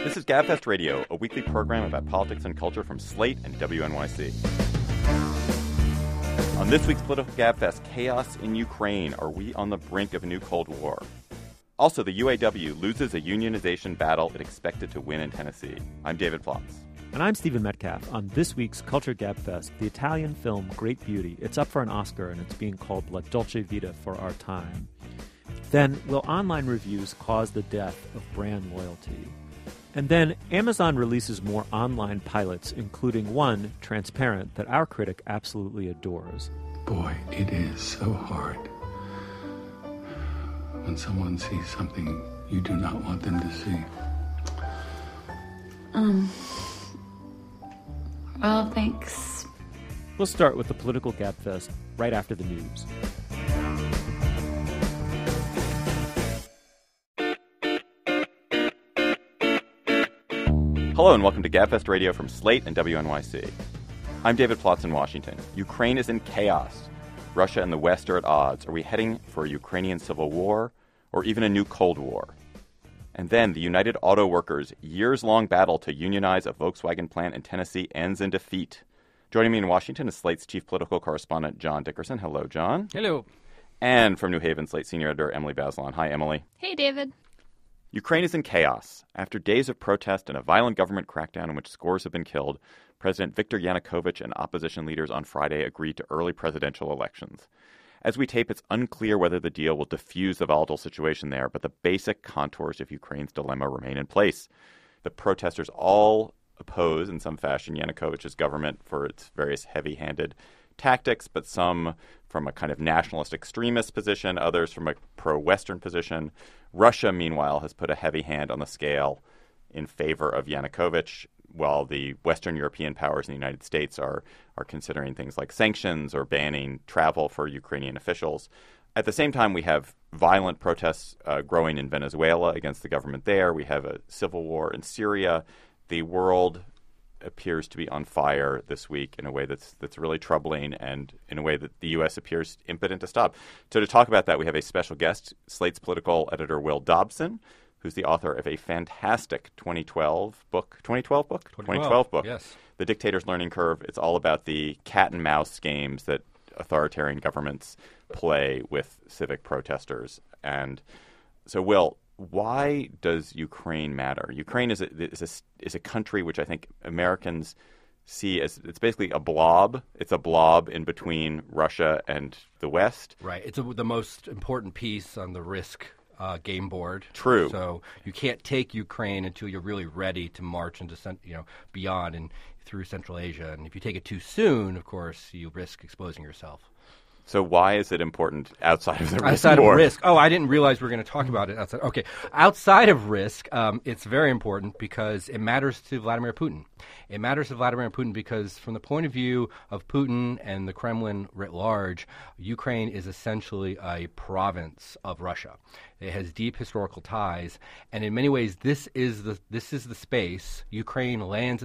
This is GabFest Radio, a weekly program about politics and culture from Slate and WNYC. On this week's Political GabFest, chaos in Ukraine. Are we on the brink of a new Cold War? Also, the UAW loses a unionization battle it expected to win in Tennessee. I'm David Plotz. And I'm Stephen Metcalf. On this week's Culture GabFest, the Italian film Great Beauty. It's up for an Oscar, and it's being called La Dolce Vita for our time. Then, will online reviews cause the death of brand loyalty? And then, Amazon releases more online pilots, including one, Transparent, that our critic absolutely adores. Boy, it is so hard when someone sees something you do not want them to see. Well, thanks. We'll start with the Political GabFest right after the news. Hello and welcome to GabFest Radio from Slate and WNYC. I'm David Plotz in Washington. Ukraine is in chaos. Russia and the West are at odds. Are we heading for a Ukrainian civil war or even a new Cold War? And then the United Auto Workers' years-long battle to unionize a Volkswagen plant in Tennessee ends in defeat. Joining me in Washington is Slate's chief political correspondent, John Dickerson. Hello, John. Hello. And from New Haven, Slate senior editor Emily Bazelon. Hi, Emily. Hey, David. Ukraine is in chaos. After days of protest and a violent government crackdown in which scores have been killed, President Viktor Yanukovych and opposition leaders on Friday agreed to early presidential elections. As we tape, it's unclear whether the deal will diffuse the volatile situation there, but the basic contours of Ukraine's dilemma remain in place. The protesters all oppose, in some fashion, Yanukovych's government for its various heavy-handed tactics, but some from a kind of nationalist extremist position, others from a pro-Western position. Russia, meanwhile, has put a heavy hand on the scale in favor of Yanukovych, while the Western European powers in the United States are considering things like sanctions or banning travel for Ukrainian officials. At the same time, we have violent protests growing in Venezuela against the government there. We have a civil war in Syria. The world appears to be on fire this week in a way that's really troubling and in a way that the U.S. appears impotent to stop. So to talk about that, we have a special guest, Slate's political editor Will Dobson, who's the author of a fantastic 2012 book, yes. The Dictator's Learning Curve. It's all about the cat and mouse games that authoritarian governments play with civic protesters. And so, Will, why does Ukraine matter? Ukraine is a country which I think Americans see as it's basically a blob. It's a blob in between Russia and the West. Right. It's the most important piece on the risk game board. True. So you can't take Ukraine until you're really ready to march into beyond and through Central Asia. And if you take it too soon, of course, you risk exposing yourself. So why is it important outside of the risk? Outside of risk. Oh, I didn't realize we were going to talk about it outside. Okay. Outside of risk, it's very important because it matters to Vladimir Putin. It matters to Vladimir Putin because from the point of view of Putin and the Kremlin writ large, Ukraine is essentially a province of Russia. It has deep historical ties, and in many ways, this is the space Ukraine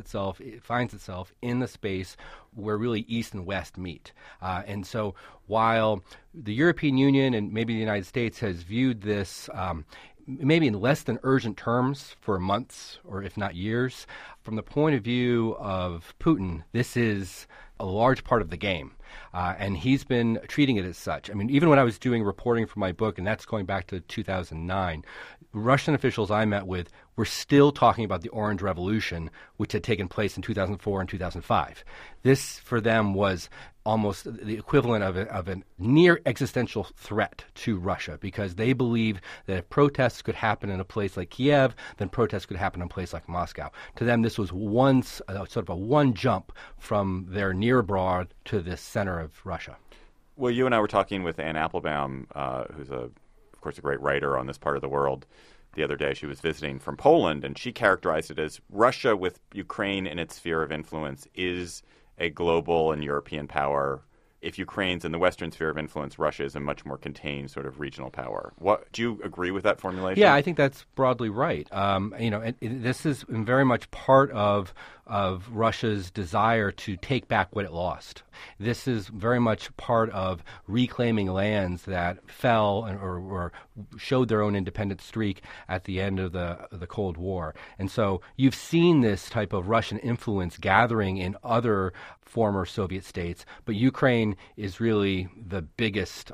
finds itself in the space where really East and West meet. And so, while the European Union and maybe the United States has viewed this maybe in less than urgent terms for months or if not years, from the point of view of Putin, this is a large part of the game. And he's been treating it as such. I mean, even when I was doing reporting for my book, and that's going back to 2009, Russian officials I met with were still talking about the Orange Revolution, which had taken place in 2004 and 2005. This, for them, was almost the equivalent of a near existential threat to Russia, because they believed that if protests could happen in a place like Kiev, then protests could happen in a place like Moscow. To them, this was sort of a one jump from their near abroad to the center of Russia. Well, you and I were talking with Anne Applebaum, who's, of course, a great writer on this part of the world. The other day she was visiting from Poland, and she characterized it as Russia with Ukraine in its sphere of influence is a global and European power. If Ukraine's in the Western sphere of influence, Russia is a much more contained sort of regional power. Do you agree with that formulation? Yeah, I think that's broadly right. This is very much part of of Russia's desire to take back what it lost. This is very much part of reclaiming lands that fell or showed their own independent streak at the end of the Cold War. And so you've seen this type of Russian influence gathering in other former Soviet states, but Ukraine is really the biggest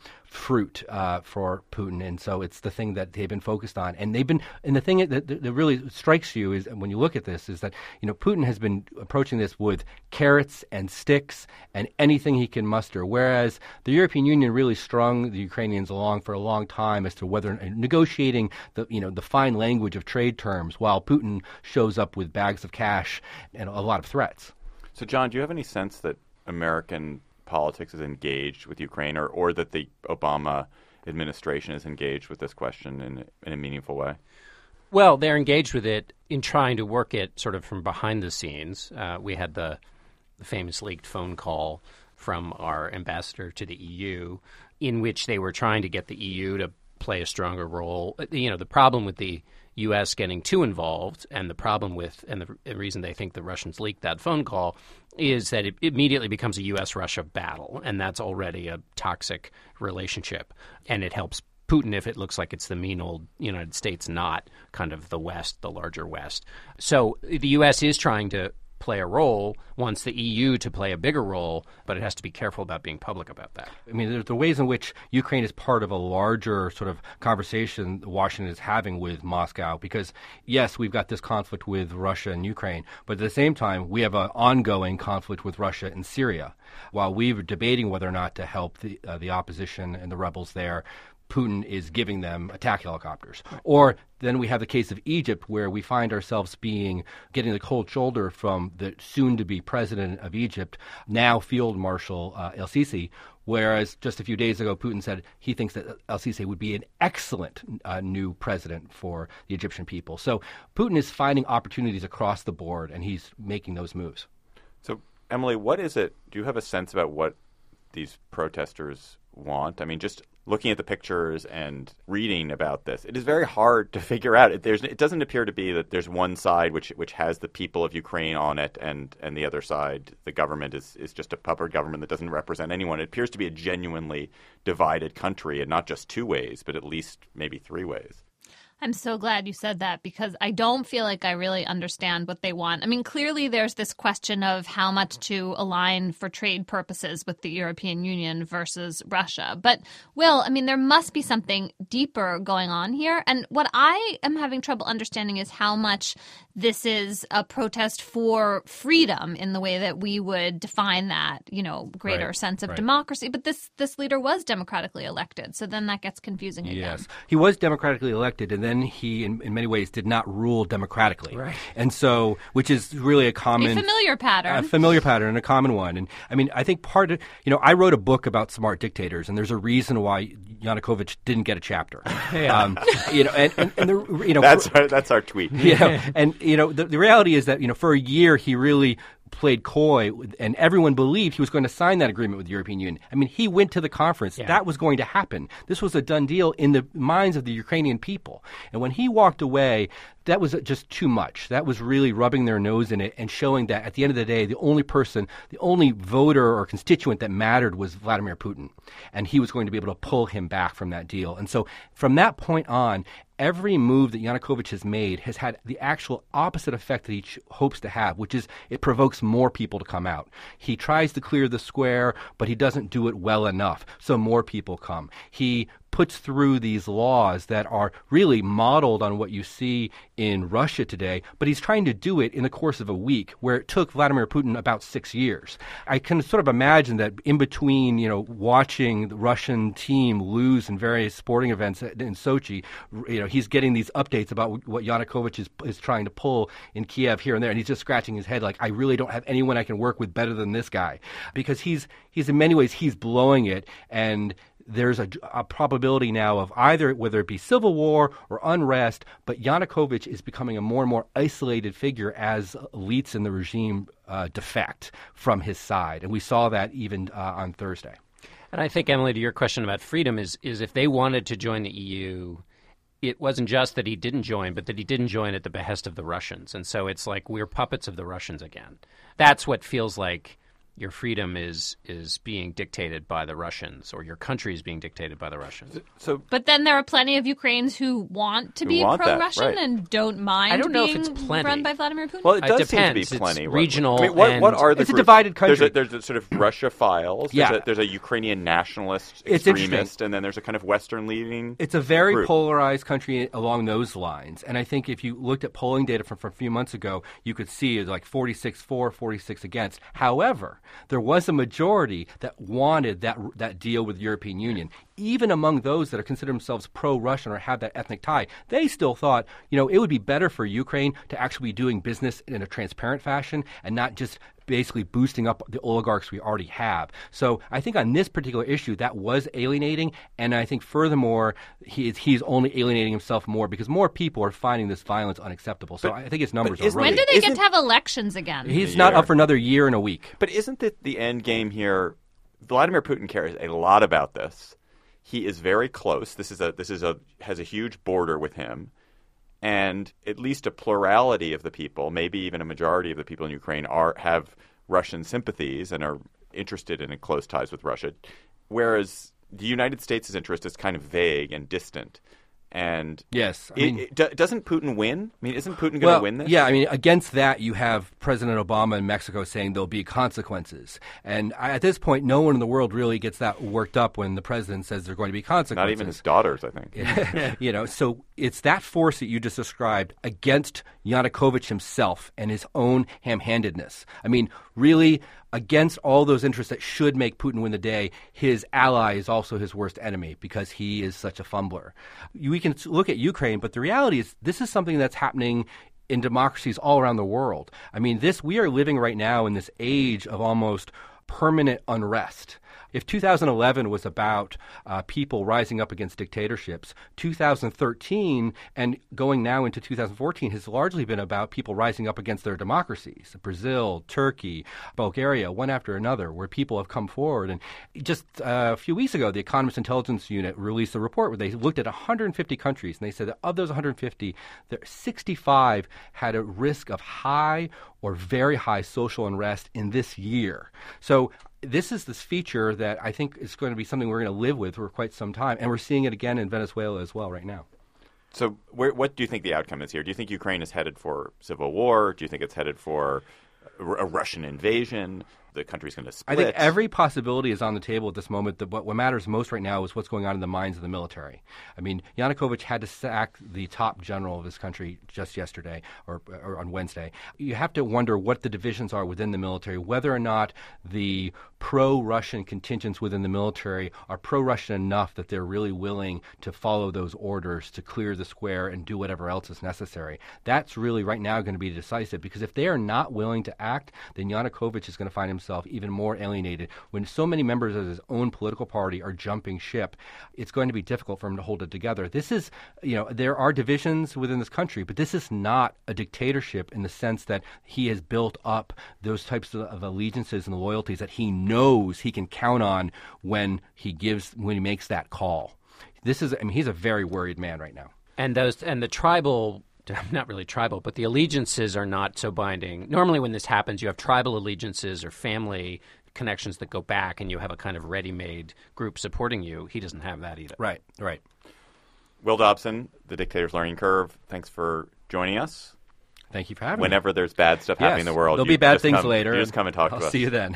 fruit for Putin, and so it's the thing that they've been focused on. And the thing that really strikes you is when you look at this is that Putin has been approaching this with carrots and sticks and anything he can muster, whereas the European Union really strung the Ukrainians along for a long time as to whether negotiating the fine language of trade terms, while Putin shows up with bags of cash and a lot of threats. So, John, do you have any sense that American politics is engaged with Ukraine, or that the Obama administration is engaged with this question in a meaningful way? Well, they're engaged with it in trying to work it sort of from behind the scenes. We had the famous leaked phone call from our ambassador to the EU in which they were trying to get the EU to play a stronger role. The problem with the U.S. getting too involved, and the problem with, and the reason they think the Russians leaked that phone call, is that it immediately becomes a U.S.-Russia battle, and that's already a toxic relationship. And it helps Putin if it looks like it's the mean old United States, not kind of the West, the larger West. So the U.S. is trying to play a role, wants the EU to play a bigger role, but it has to be careful about being public about that. I mean, there's the ways in which Ukraine is part of a larger sort of conversation Washington is having with Moscow, because, yes, we've got this conflict with Russia and Ukraine, but at the same time, we have an ongoing conflict with Russia and Syria. While we were debating whether or not to help the opposition and the rebels there, Putin is giving them attack helicopters. Or then we have the case of Egypt, where we find ourselves getting the cold shoulder from the soon-to-be president of Egypt, now Field Marshal El-Sisi, whereas just a few days ago Putin said he thinks that El-Sisi would be an excellent new president for the Egyptian people. So Putin is finding opportunities across the board, and he's making those moves. So, Emily, what is it? Do you have a sense about what these protesters want? I mean, just looking at the pictures and reading about this, it is very hard to figure out. It doesn't appear to be that there's one side which has the people of Ukraine on it, and the other side, the government, is just a puppet government that doesn't represent anyone. It appears to be a genuinely divided country, and not just two ways, but at least maybe three ways. I'm so glad you said that, because I don't feel like I really understand what they want. I mean, clearly there's this question of how much to align for trade purposes with the European Union versus Russia. But, Will, I mean, there must be something deeper going on here. And what I am having trouble understanding is how much this is a protest for freedom in the way that we would define that, greater sense of democracy. But this leader was democratically elected. So then that gets confusing again. Yes, he was democratically elected, and then he, in many ways, did not rule democratically. Right. And so, which is really a familiar pattern. A familiar pattern and a common one. And I mean, I think part of, I wrote a book about smart dictators, and there's a reason why Yanukovych didn't get a chapter. Yeah. That's our tweet. And the reality is that for a year he really played coy, and everyone believed he was going to sign that agreement with the European Union. I mean, he went to the conference. Yeah. That was going to happen. This was a done deal in the minds of the Ukrainian people. And when he walked away, that was just too much. That was really rubbing their nose in it and showing that at the end of the day, the only voter or constituent that mattered was Vladimir Putin. And he was going to be able to pull him back from that deal. And so from that point on, every move that Yanukovych has made has had the actual opposite effect that he hopes to have, which is it provokes more people to come out. He tries to clear the square, but he doesn't do it well enough, so more people come. He puts through these laws that are really modeled on what you see in Russia today, but he's trying to do it in the course of a week, where it took Vladimir Putin about 6 years. I can sort of imagine that in between, watching the Russian team lose in various sporting events in Sochi, he's getting these updates about what Yanukovych is trying to pull in Kiev here and there, and he's just scratching his head like, I really don't have anyone I can work with better than this guy, because he's in many ways he's blowing it, and there's a probability now of either, whether it be civil war or unrest, but Yanukovych is becoming a more and more isolated figure as elites in the regime defect from his side. And we saw that even on Thursday. And I think, Emily, to your question about freedom is if they wanted to join the EU it wasn't just that he didn't join, but that he didn't join at the behest of the Russians. And so it's like we're puppets of the Russians again. That's what feels like your freedom is being dictated by the Russians, or your country is being dictated by the Russians. But then there are plenty of Ukrainians who want to be pro-Russian right. and don't mind I don't know if being it's plenty. run by Vladimir Putin. Well, it does seem to be depends. plenty. It's regional. I mean, what are the It's a groups? divided country. There's a sort of Russiophiles. There's a Ukrainian nationalist It's extremist, interesting. and then there's a kind of Western-leaning. It's a very group. polarized country along those lines. And I think if you looked at polling data from a few months ago, you could see it like 46 for, 46 against. However, there was a majority that wanted that deal with the European Union. Even among those that are consider themselves pro-Russian or have that ethnic tie, they still thought, it would be better for Ukraine to actually be doing business in a transparent fashion and not just basically boosting up the oligarchs we already have. So I think on this particular issue, that was alienating. And I think furthermore, he's only alienating himself more because more people are finding this violence unacceptable. So I think his numbers are isn't- When really... do they get to have elections again? He's not up for another year and a week. But isn't it the end game here? Vladimir Putin cares a lot about this. He is very close. This has a huge border with him, and at least a plurality of the people, maybe even a majority of the people in Ukraine, have Russian sympathies and are interested in close ties with Russia, whereas the United States' interest is kind of vague and distant. And yes, doesn't Putin win? I mean, isn't Putin going to win this? Yeah, against that, you have President Obama in Mexico saying there'll be consequences. And at this point, no one in the world really gets that worked up when the president says there are going to be consequences. Not even his daughters, I think. So it's that force that you just described against Yanukovych himself and his own ham-handedness. I mean, really, against all those interests that should make Putin win the day, his ally is also his worst enemy because he is such a fumbler. We can look at Ukraine, but the reality is this is something that's happening in democracies all around the world. I mean, we are living right now in this age of almost permanent unrest. If 2011 was about people rising up against dictatorships, 2013 and going now into 2014 has largely been about people rising up against their democracies. Brazil, Turkey, Bulgaria, one after another, where people have come forward. And just a few weeks ago, the Economist Intelligence Unit released a report where they looked at 150 countries, and they said that of those 150, 65 had a risk of high or very high social unrest in this year. So this is this feature that I think is going to be something we're going to live with for quite some time. And we're seeing it again in Venezuela as well right now. So what do you think the outcome is here? Do you think Ukraine is headed for civil war? Do you think it's headed for a Russian invasion? The country's going to split? I think every possibility is on the table at this moment. What matters most right now is what's going on in the minds of the military. I mean, Yanukovych had to sack the top general of his country just yesterday or on Wednesday. You have to wonder what the divisions are within the military, whether or not the pro-Russian contingents within the military are pro-Russian enough that they're really willing to follow those orders to clear the square and do whatever else is necessary. That's really right now going to be decisive, because if they are not willing to act, then Yanukovych is going to find himself even more alienated. When so many members of his own political party are jumping ship, it's going to be difficult for him to hold it together. This is, there are divisions within this country, but this is not a dictatorship in the sense that he has built up those types of allegiances and loyalties that he knows he can count on when he makes that call. He's a very worried man right now. And the tribal, not really tribal, but the allegiances are not so binding. Normally when this happens, you have tribal allegiances or family connections that go back, and you have a kind of ready-made group supporting you. He doesn't have that either. Right. Will Dobson, The Dictator's Learning Curve, thanks for joining us. Thank you for having me. Whenever there's bad stuff happening in the world, there'll be bad things come, later. You just come and talk to us. I'll see you then.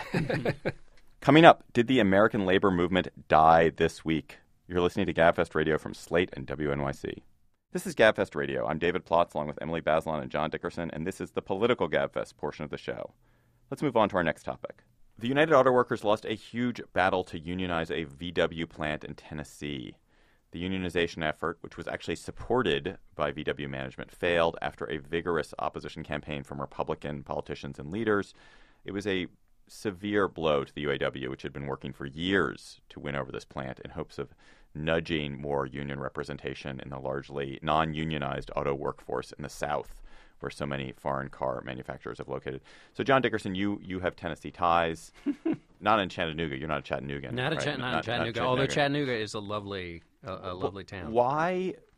Coming up, did the American labor movement die this week? You're listening to GabFest Radio from Slate and WNYC. This is GabFest Radio. I'm David Plotz, along with Emily Bazelon and John Dickerson, and this is the political GabFest portion of the show. Let's move on to our next topic. The United Auto Workers lost a huge battle to unionize a VW plant in Tennessee. The unionization effort, which was actually supported by VW management, failed after a vigorous opposition campaign from Republican politicians and leaders. It was a severe blow to the UAW, which had been working for years to win over this plant in hopes of nudging more union representation in the largely non-unionized auto workforce in the South, where so many foreign car manufacturers have located. So, John Dickerson, you have Tennessee ties. Not in Chattanooga. You're not a Chattanoogan. Not in Chattanooga. Although Chattanooga is a lovely town.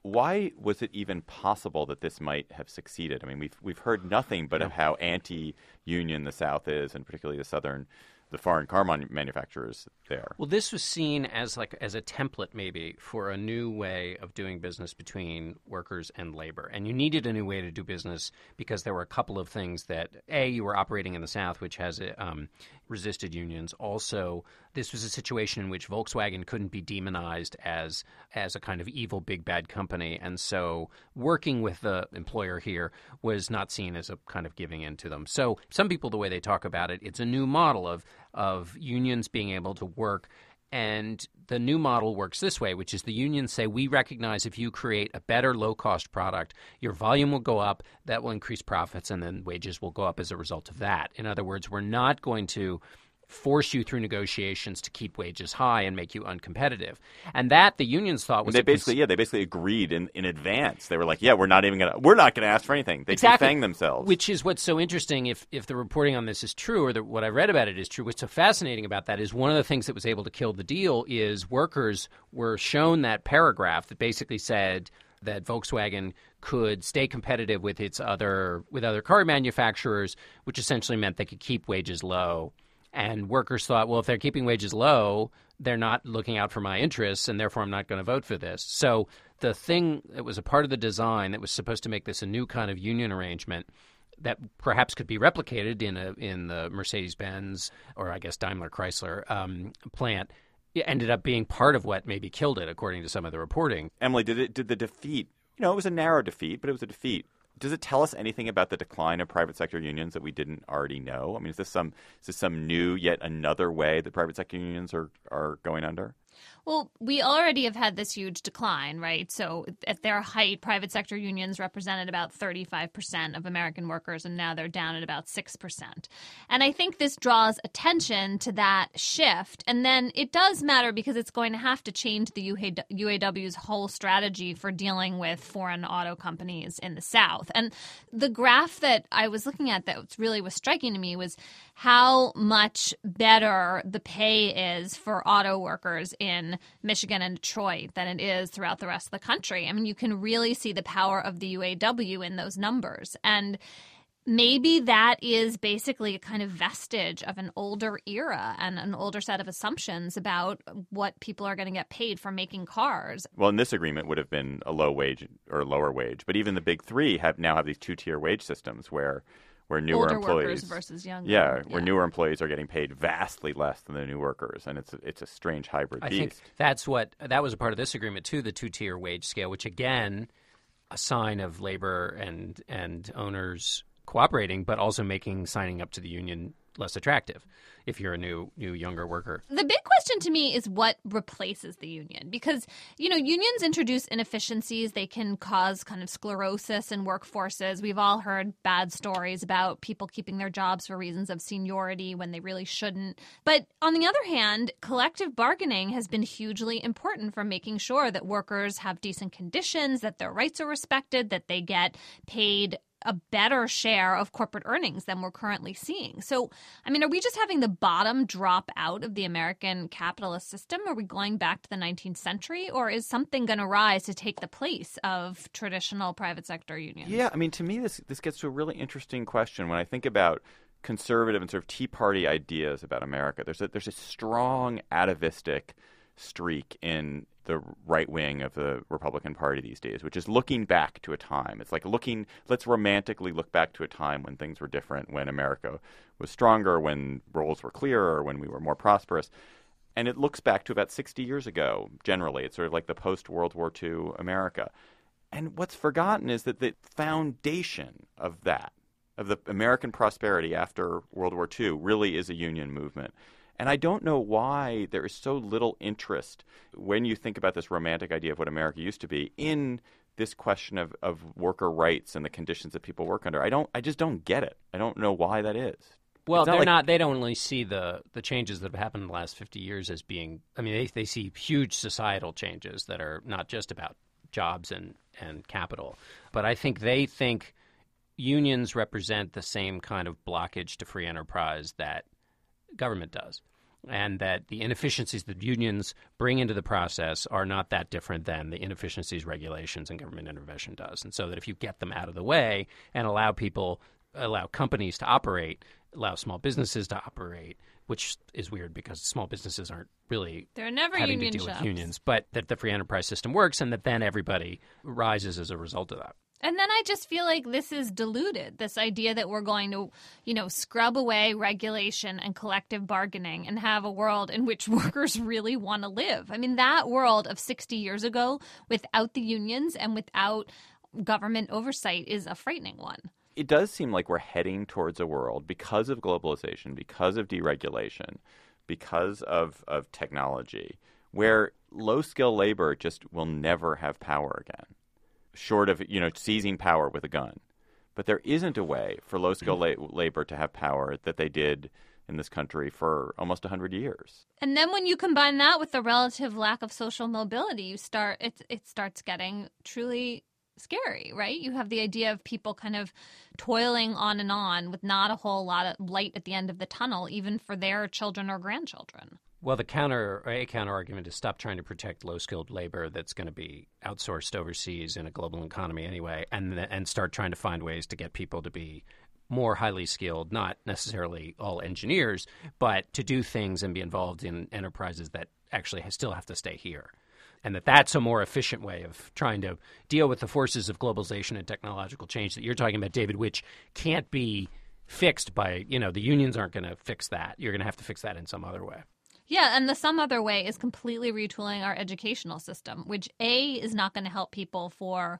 why was it even possible that this might have succeeded? I mean, we've heard nothing but of how anti-union the South is, and particularly the foreign car manufacturers there. Well, this was seen as a template maybe for a new way of doing business between workers and labor. And you needed a new way to do business because there were a couple of things that, A, you were operating in the South, which has resisted unions. Also, this was a situation in which Volkswagen couldn't be demonized as a kind of evil big bad company. And so working with the employer here was not seen as a kind of giving in to them. So some people, the way they talk about it, it's a new model of unions being able to work. And the new model works this way, which is the unions say, we recognize if you create a better low-cost product, your volume will go up, that will increase profits, and then wages will go up as a result of that. In other words, we're not going to force you through negotiations to keep wages high and make you uncompetitive. And that the unions thought was they basically agreed in advance. They were like, we're not going to ask for anything. They defang themselves. Which is what's so interesting if the reporting on this is true, or what I read about it is true. What's so fascinating about that is one of the things that was able to kill the deal is workers were shown that paragraph that basically said that Volkswagen could stay competitive with other car manufacturers, which essentially meant they could keep wages low. And workers thought, well, if they're keeping wages low, they're not looking out for my interests, and therefore I'm not going to vote for this. So the thing that was a part of the design that was supposed to make this a new kind of union arrangement that perhaps could be replicated in the Mercedes-Benz or I guess Daimler Chrysler plant, it ended up being part of what maybe killed it, according to some of the reporting. Emily, did the defeat? It was a narrow defeat, but it was a defeat. Does it tell us anything about the decline of private sector unions that we didn't already know? I mean, is this some new, yet another way that private sector unions are going under? Well, we already have had this huge decline, right? So at their height, private sector unions represented about 35% of American workers, and now they're down at about 6%. And I think this draws attention to that shift. And then it does matter because it's going to have to change the UAW's whole strategy for dealing with foreign auto companies in the South. And the graph that I was looking at that really was striking to me was how much better the pay is for auto workers in Michigan and Detroit than it is throughout the rest of the country. I mean, you can really see the power of the UAW in those numbers. And maybe that is basically a kind of vestige of an older era and an older set of assumptions about what people are going to get paid for making cars. Well, and this agreement would have been a low wage or lower wage. But even the big three now have these two-tier wage systems where newer older employees workers versus younger. where newer employees are getting paid vastly less than the new workers, and it's a strange hybrid beast. I think that was a part of this agreement too, the two-tier wage scale, which again, a sign of labor and owners cooperating, but also making signing up to the union less attractive if you're a new younger worker. The big question to me is what replaces the union, because unions introduce inefficiencies. They can cause kind of sclerosis in workforces. We've all heard bad stories about people keeping their jobs for reasons of seniority when they really shouldn't. But on the other hand, collective bargaining has been hugely important for making sure that workers have decent conditions, that their rights are respected, that they get paid a better share of corporate earnings than we're currently seeing. So, I mean, are we just having the bottom drop out of the American capitalist system? Are we going back to the 19th century? Or is something going to rise to take the place of traditional private sector unions? Yeah, I mean, to me, this gets to a really interesting question. When I think about conservative and sort of Tea Party ideas about America, there's a strong atavistic streak in the right wing of the Republican Party these days, which is looking back to a time. It's like let's romantically look back to a time when things were different, when America was stronger, when roles were clearer, when we were more prosperous. And it looks back to about 60 years ago, generally. It's sort of like the post-World War II America. And what's forgotten is that the foundation of that, of the American prosperity after World War II, really is a union movement. And I don't know why there is so little interest when you think about this romantic idea of what America used to be in this question of worker rights and the conditions that people work under. I just don't get it. I don't know why that is. Well, they don't only see the changes that have happened in the last 50 years as being, I mean, they see huge societal changes that are not just about jobs and capital. But I think they think unions represent the same kind of blockage to free enterprise that government does. and that the inefficiencies that unions bring into the process are not that different than the inefficiencies regulations and government intervention does. And so that if you get them out of the way and allow companies to operate, allow small businesses to operate, which is weird because small businesses aren't really They're never having union to deal shops. with unions, but that the free enterprise system works and that then everybody rises as a result of that. And then I just feel like this is diluted, this idea that we're going to, scrub away regulation and collective bargaining and have a world in which workers really want to live. I mean, that world of 60 years ago without the unions and without government oversight is a frightening one. It does seem like we're heading towards a world because of globalization, because of deregulation, because of technology, where low-skill labor just will never have power again, short of, seizing power with a gun. But there isn't a way for low-skill labor to have power that they did in this country for almost 100 years. And then when you combine that with the relative lack of social mobility, it starts getting truly scary, right? You have the idea of people kind of toiling on with not a whole lot of light at the end of the tunnel, even for their children or grandchildren. Well, a counter argument is stop trying to protect low-skilled labor that's going to be outsourced overseas in a global economy anyway, and start trying to find ways to get people to be more highly skilled, not necessarily all engineers, but to do things and be involved in enterprises that actually still have to stay here. And that's a more efficient way of trying to deal with the forces of globalization and technological change that you're talking about, David, which can't be fixed by, the unions aren't going to fix that. You're going to have to fix that in some other way. Yeah, and the some other way is completely retooling our educational system, which A, is not going to help people for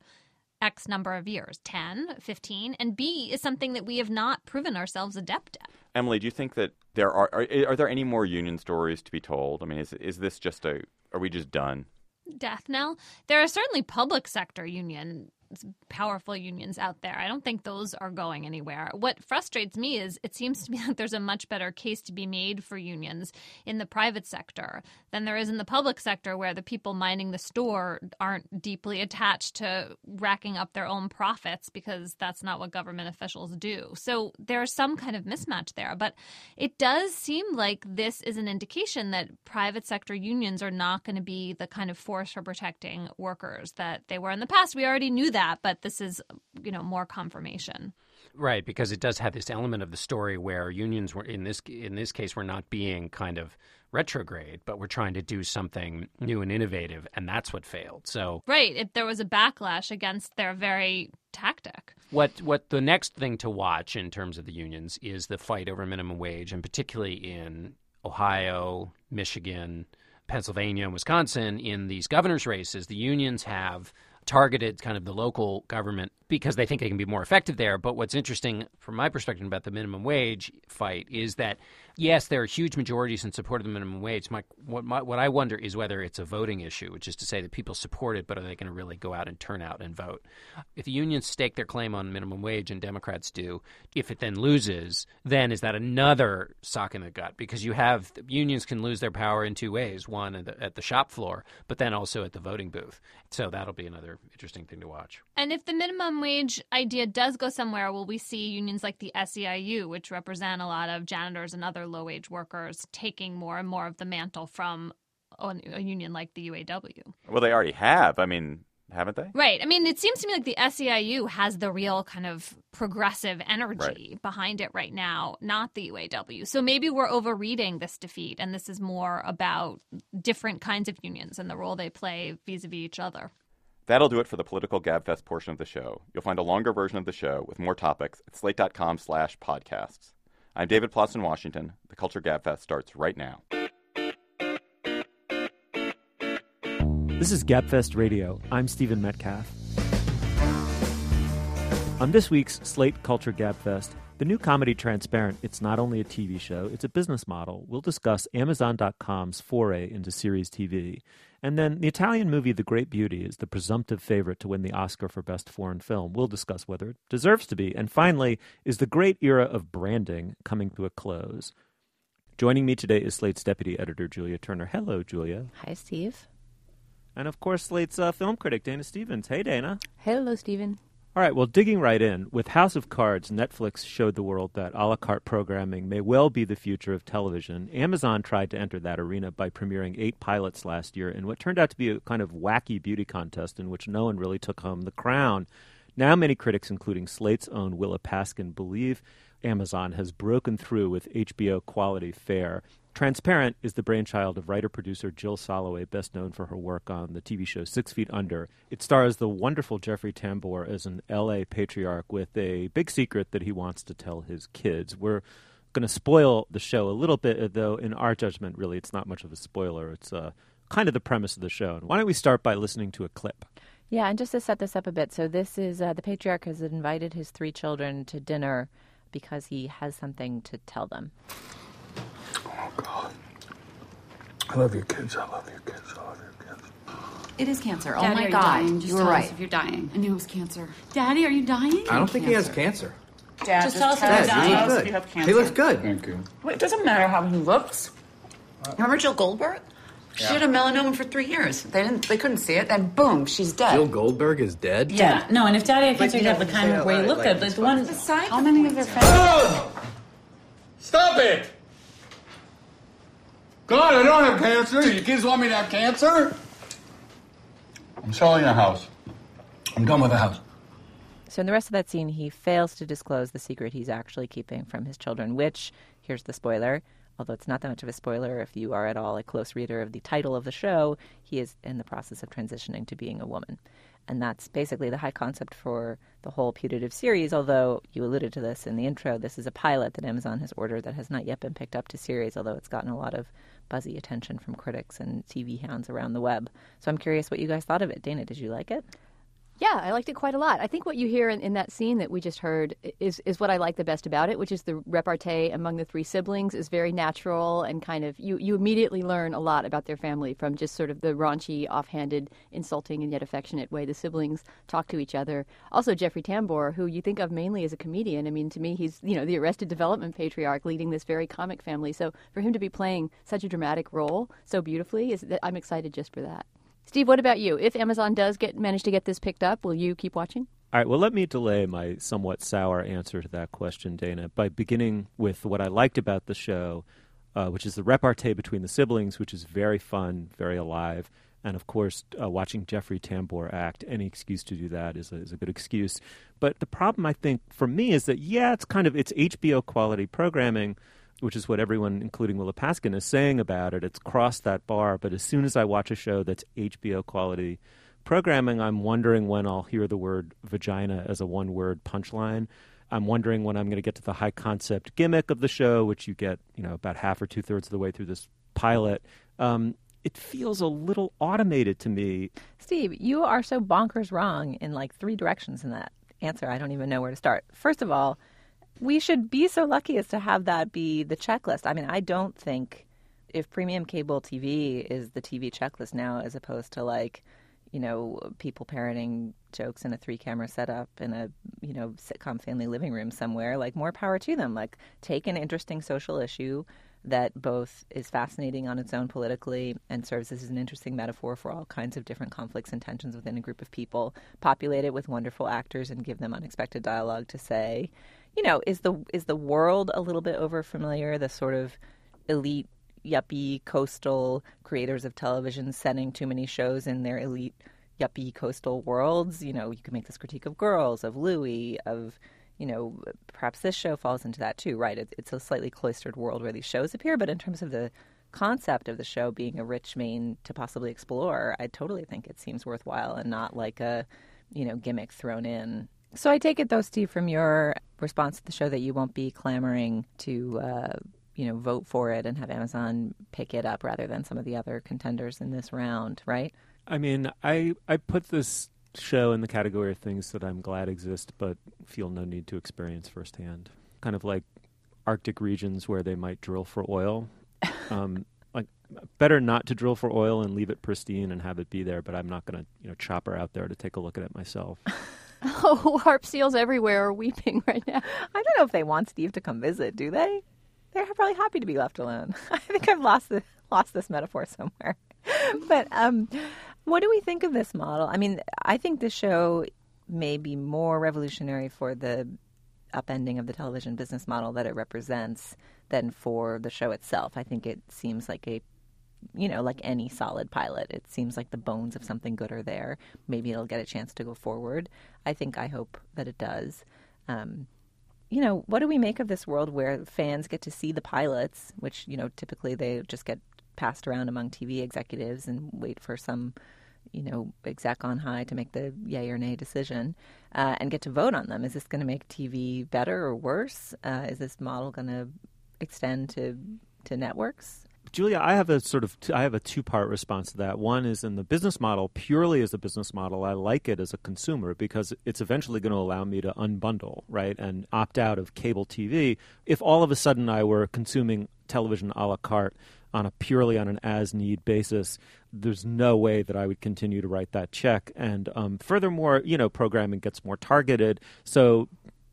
X number of years, 10, 15, and B, is something that we have not proven ourselves adept at. Emily, do you think that there are there any more union stories to be told? I mean, is this just are we just done? Death knell? There are certainly public sector unions, powerful unions out there. I don't think those are going anywhere. What frustrates me is it seems to me like there's a much better case to be made for unions in the private sector than there is in the public sector, where the people minding the store aren't deeply attached to racking up their own profits, because that's not what government officials do. So there's some kind of mismatch there. But it does seem like this is an indication that private sector unions are not going to be the kind of force for protecting workers that they were in the past. We already knew that, but this is, more confirmation. Right, because it does have this element of the story where unions were in this case were not being kind of retrograde, but we're trying to do something new and innovative, and that's what failed. So right, there was a backlash against their very tactic. What the next thing to watch in terms of the unions is the fight over minimum wage, and particularly in Ohio, Michigan, Pennsylvania, and Wisconsin, in these governor's races, the unions have targeted kind of the local government because they think they can be more effective there. But what's interesting from my perspective about the minimum wage fight is that, yes, there are huge majorities in support of the minimum wage. What I wonder is whether it's a voting issue, which is to say that people support it, but are they going to really go out and turn out and vote? If the unions stake their claim on minimum wage and Democrats do, if it then loses, then is that another sock in the gut? Because unions can lose their power in two ways, one at the shop floor, but then also at the voting booth. So that'll be another interesting thing to watch. And if the minimum wage idea does go somewhere, will we see unions like the SEIU, which represent a lot of janitors and other low-wage workers, taking more and more of the mantle from a union like the UAW? Well, they already have. I mean, haven't they? Right. I mean, it seems to me like the SEIU has the real kind of progressive energy behind it right now, not the UAW. So maybe we're overreading this defeat, and this is more about different kinds of unions and the role they play vis-a-vis each other. That'll do it for the Political Gabfest portion of the show. You'll find a longer version of the show with more topics at slate.com/podcasts. I'm David Plotz in Washington. The Culture Gabfest starts right now. This is Gabfest Radio. I'm Stephen Metcalf. On this week's Slate Culture Gabfest, the new comedy Transparent, it's not only a TV show, it's a business model. We'll discuss Amazon.com's foray into series TV. And then the Italian movie The Great Beauty is the presumptive favorite to win the Oscar for Best Foreign Film. We'll discuss whether it deserves to be. And finally, is the great era of branding coming to a close? Joining me today is Slate's deputy editor, Julia Turner. Hello, Julia. Hi, Steve. And of course, Slate's film critic, Dana Stevens. Hey, Dana. Hello, Stephen. All right, well, digging right in, with House of Cards, Netflix showed the world that a la carte programming may well be the future of television. Amazon tried to enter that arena by premiering 8 pilots last year in what turned out to be a kind of wacky beauty contest in which no one really took home the crown. Now many critics, including Slate's own Willa Paskin, believe Amazon has broken through with HBO quality fare. Transparent is the brainchild of writer-producer Jill Soloway, best known for her work on the TV show 6 Feet Under. It stars the wonderful Jeffrey Tambor as an L.A. patriarch with a big secret that he wants to tell his kids. We're going to spoil the show a little bit, though in our judgment, really, it's not much of a spoiler. It's kind of the premise of the show. Why don't we start by listening to a clip? Yeah, and just to set this up a bit, so this is the patriarch has invited his 3 children to dinner because he has something to tell them. Oh, God. I love your kids. I love your kids. I love your kids. It is cancer. Daddy, Oh my are God. dying? Just You were tell us right. if you're dying. I knew it was cancer. Daddy, are you dying? I don't think he has cancer. Dad, Just tell us if tell you're dying. us He if looks you have good. cancer. He looks good. Thank you. Well, it doesn't matter how he looks. Remember Jill Goldberg? She had a melanoma for 3 years. They couldn't see it, and boom, she's dead. Jill Goldberg is dead? Yeah. No, and if Daddy had cancer, you you'd have know, the kind say of where you it look like good. Like the one. Besides, How many of your family? Stop it! God, I don't have cancer. You kids want me to have cancer? I'm selling the house. I'm done with the house. So in the rest of that scene, he fails to disclose the secret he's actually keeping from his children, which, here's the spoiler, although it's not that much of a spoiler if you are at all a close reader of the title of the show, he is in the process of transitioning to being a woman. And that's basically the high concept for the whole Putative series, although you alluded to this in the intro. This is a pilot that Amazon has ordered that has not yet been picked up to series, although it's gotten a lot of buzzy attention from critics and TV hounds around the web. So I'm curious what you guys thought of it. Dana, did you like it? Yeah, I liked it quite a lot. I think what you hear in that scene that we just heard is what I like the best about it, which is the repartee among the 3 siblings is very natural and kind of, you immediately learn a lot about their family from just sort of the raunchy, offhanded, insulting, and yet affectionate way the siblings talk to each other. Also, Jeffrey Tambor, who you think of mainly as a comedian. I mean, to me, he's, the Arrested Development patriarch leading this very comic family. So for him to be playing such a dramatic role so beautifully, I'm excited just for that. Steve, what about you? If Amazon does manage to get this picked up, will you keep watching? All right, well, let me delay my somewhat sour answer to that question, Dana, by beginning with what I liked about the show, which is the repartee between the siblings, which is very fun, very alive. And, of course, watching Jeffrey Tambor act, any excuse to do that is a good excuse. But the problem, I think, for me is that, it's HBO quality programming, which is what everyone, including Willa Paskin, is saying about it. It's crossed that bar. But as soon as I watch a show that's HBO quality programming, I'm wondering when I'll hear the word vagina as a one-word punchline. I'm wondering when I'm going to get to the high-concept gimmick of the show, which you get, about half or two-thirds of the way through this pilot. It feels a little automated to me. Steve, you are so bonkers wrong in 3 directions in that answer. I don't even know where to start. First of all, we should be so lucky as to have that be the checklist. I mean, I don't think if premium cable TV is the TV checklist now, as opposed to people parroting jokes in a 3-camera setup in a, sitcom family living room somewhere, more power to them. Take an interesting social issue that both is fascinating on its own politically and serves as an interesting metaphor for all kinds of different conflicts and tensions within a group of people, populate it with wonderful actors and give them unexpected dialogue to say. Is the world a little bit overfamiliar, the sort of elite, yuppie, coastal creators of television sending too many shows in their elite, yuppie, coastal worlds? You can make this critique of Girls, of Louie, of, perhaps this show falls into that too, right? It's a slightly cloistered world where these shows appear, but in terms of the concept of the show being a rich main to possibly explore, I totally think it seems worthwhile and not like a, gimmick thrown in. So I take it, though, Steve, from your response to the show that you won't be clamoring to, vote for it and have Amazon pick it up rather than some of the other contenders in this round, right? I mean, I put this show in the category of things that I'm glad exist but feel no need to experience firsthand. Kind of like Arctic regions where they might drill for oil. Better not to drill for oil and leave it pristine and have it be there, but I'm not going to, chopper out there to take a look at it myself. Oh, harp seals everywhere are weeping right now. I don't know if they want Steve to come visit, do they? They're probably happy to be left alone. I think I've lost this metaphor somewhere. But what do we think of this model? I mean, I think the show may be more revolutionary for the upending of the television business model that it represents than for the show itself. I think it seems like like any solid pilot, it seems like the bones of something good are there. Maybe it'll get a chance to go forward. I hope that it does. What do we make of this world where fans get to see the pilots, which, typically they just get passed around among TV executives and wait for some, exec on high to make the yay or nay decision, and get to vote on them? Is this going to make TV better or worse? Is this model going to extend to networks? Julia, I have a two-part response to that. One is in the business model, purely as a business model, I like it as a consumer because it's eventually going to allow me to unbundle, right, and opt out of cable TV. If all of a sudden I were consuming television a la carte purely on an as-need basis, there's no way that I would continue to write that check. And furthermore, programming gets more targeted. So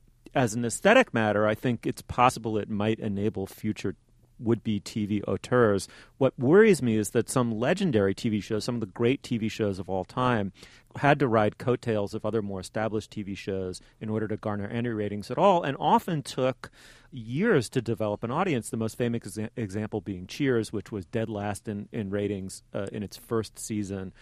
as an aesthetic matter, I think it's possible it might enable future would-be TV auteurs. What worries me is that some legendary TV shows, some of the great TV shows of all time, had to ride coattails of other more established TV shows in order to garner any ratings at all, and often took years to develop an audience. The most famous example being Cheers, which was dead last in ratings in its first season.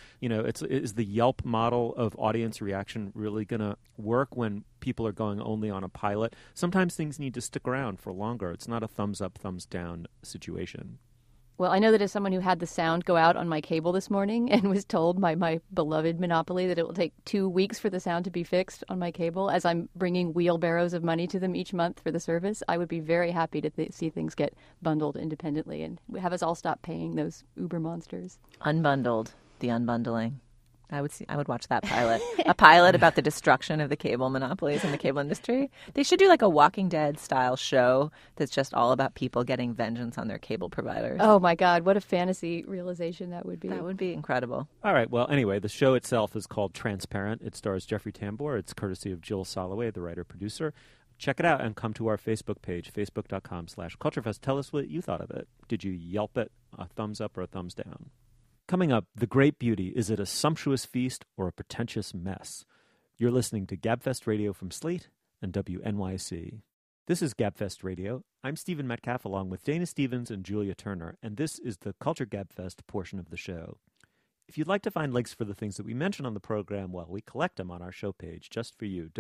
Is the Yelp model of audience reaction really going to work when people are going only on a pilot? Sometimes things need to stick around for longer. It's not a thumbs up, thumbs down situation. Well, I know that as someone who had the sound go out on my cable this morning and was told by my beloved Monopoly that it will take 2 weeks for the sound to be fixed on my cable, as I'm bringing wheelbarrows of money to them each month for the service, I would be very happy to see things get bundled independently and have us all stop paying those Uber monsters. Unbundled, the unbundling. I would watch that pilot. A pilot about the destruction of the cable monopolies in the cable industry. They should do like a Walking Dead style show that's just all about people getting vengeance on their cable providers. Oh my God, what a fantasy realization that would be. That would be incredible. All right, well, anyway, the show itself is called Transparent. It stars Jeffrey Tambor. It's courtesy of Jill Soloway, the writer-producer. Check it out and come to our Facebook page, facebook.com/CultureFest. Tell us what you thought of it. Did you Yelp it a thumbs up or a thumbs down? Coming up, The Great Beauty. Is it a sumptuous feast or a pretentious mess? You're listening to Gabfest Radio from Slate and WNYC. This is Gabfest Radio. I'm Stephen Metcalf along with Dana Stevens and Julia Turner, and this is the Culture Gabfest portion of the show. If you'd like to find links for the things that we mention on the program, well, we collect them on our show page just for you,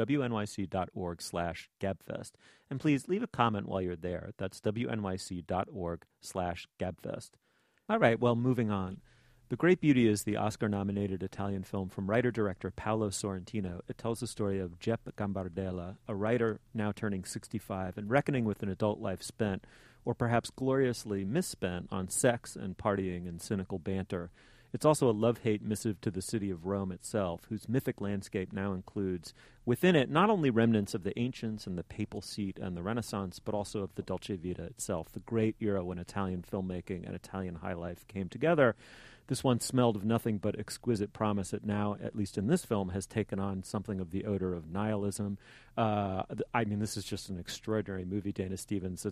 wnyc.org/Gabfest. And please leave a comment while you're there. That's wnyc.org/Gabfest. All right, well, moving on. The Great Beauty is the Oscar-nominated Italian film from writer-director Paolo Sorrentino. It tells the story of Jeppe Gambardella, a writer now turning 65 and reckoning with an adult life spent, or perhaps gloriously misspent, on sex and partying and cynical banter. It's also a love-hate missive to the city of Rome itself, whose mythic landscape now includes, within it, not only remnants of the ancients and the papal seat and the Renaissance, but also of the Dolce Vita itself, the great era when Italian filmmaking and Italian high life came together. This one smelled of nothing but exquisite promise. It now, at least in this film, has taken on something of the odor of nihilism. This is just an extraordinary movie, Dana Stevens.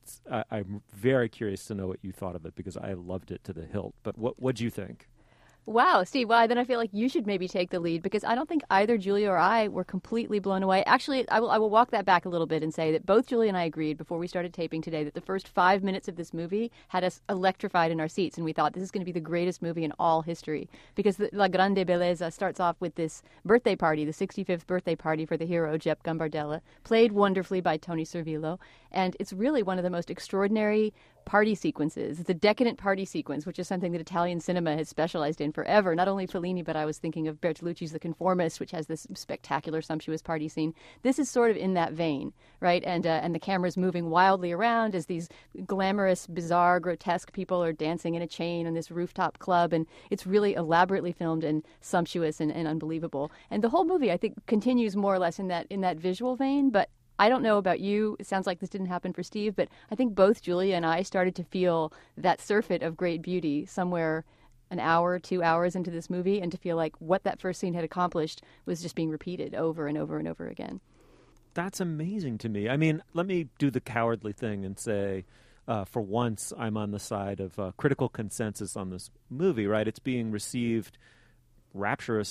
I'm very curious to know what you thought of it because I loved it to the hilt. But what'd you think? Wow, Steve, well, then I feel like you should maybe take the lead because I don't think either Julia or I were completely blown away. Actually, I will walk that back a little bit and say that both Julia and I agreed before we started taping today that the first 5 minutes of this movie had us electrified in our seats, and we thought this is going to be the greatest movie in all history because La Grande Bellezza starts off with this birthday party, the 65th birthday party for the hero, Jeppe Gambardella, played wonderfully by Tony Servillo, and it's really one of the most extraordinary party sequences. It's a decadent party sequence, which is something that Italian cinema has specialized in forever. Not only Fellini, but I was thinking of Bertolucci's The Conformist, which has this spectacular, sumptuous party scene. This is sort of in that vein, right? And the camera's moving wildly around as these glamorous, bizarre, grotesque people are dancing in a chain on this rooftop club, and it's really elaborately filmed and sumptuous and unbelievable. And the whole movie, I think, continues more or less in that visual vein, but I don't know about you. It sounds like this didn't happen for Steve, but I think both Julia and I started to feel that surfeit of great beauty somewhere an hour, 2 hours into this movie, and to feel like what that first scene had accomplished was just being repeated over and over and over again. That's amazing to me. I mean, let me do the cowardly thing and say, for once, I'm on the side of critical consensus on this movie, right? It's being received rapturously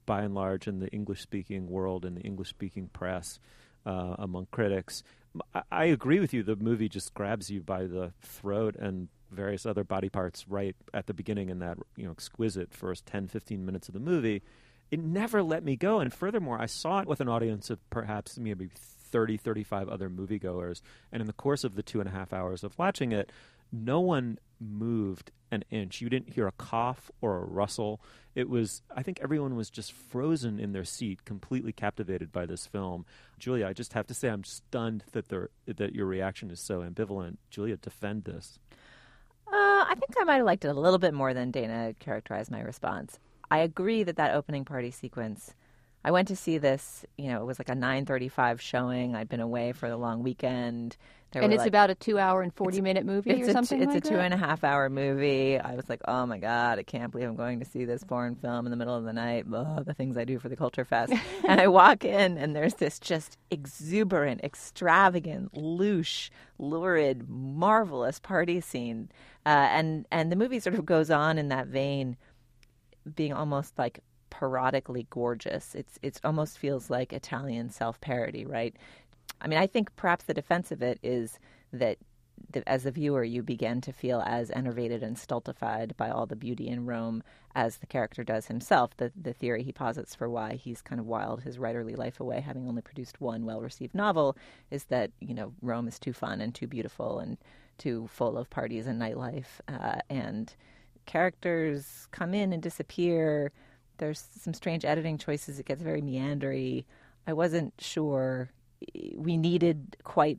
by and large in the English-speaking world and the English-speaking press among critics. I agree with you. The movie just grabs you by the throat and various other body parts right at the beginning in that exquisite first 10, 15 minutes of the movie. It never let me go. And furthermore, I saw it with an audience of perhaps maybe 30, 35 other moviegoers. And in the course of the 2.5 hours of watching it, no one moved an inch. You didn't hear a cough or a rustle. It was, I think everyone was just frozen in their seat, completely captivated by this film. Julia, I just have to say I'm stunned that your reaction is so ambivalent. Julia, defend this. I think I might have liked it a little bit more than Dana characterized my response. I agree that opening party sequence, I went to see this, it was like a 9:35 showing. I'd been away for the long weekend. And it's about a 2-hour and 40-minute movie or something like that? It's a 2.5-hour movie. I was like, oh, my God, I can't believe I'm going to see this foreign film in the middle of the night. The things I do for the Culture Fest. And I walk in, and there's this just exuberant, extravagant, louche, lurid, marvelous party scene. And the movie sort of goes on in that vein, being almost like parodically gorgeous. It almost feels like Italian self-parody, right? I mean, I think perhaps the defense of it is that as a viewer, you begin to feel as enervated and stultified by all the beauty in Rome as the character does himself. The theory he posits for why he's kind of wiled his writerly life away, having only produced one well-received novel, is that, Rome is too fun and too beautiful and too full of parties and nightlife. And characters come in and disappear. There's some strange editing choices. It gets very meandery. I wasn't sure we needed quite...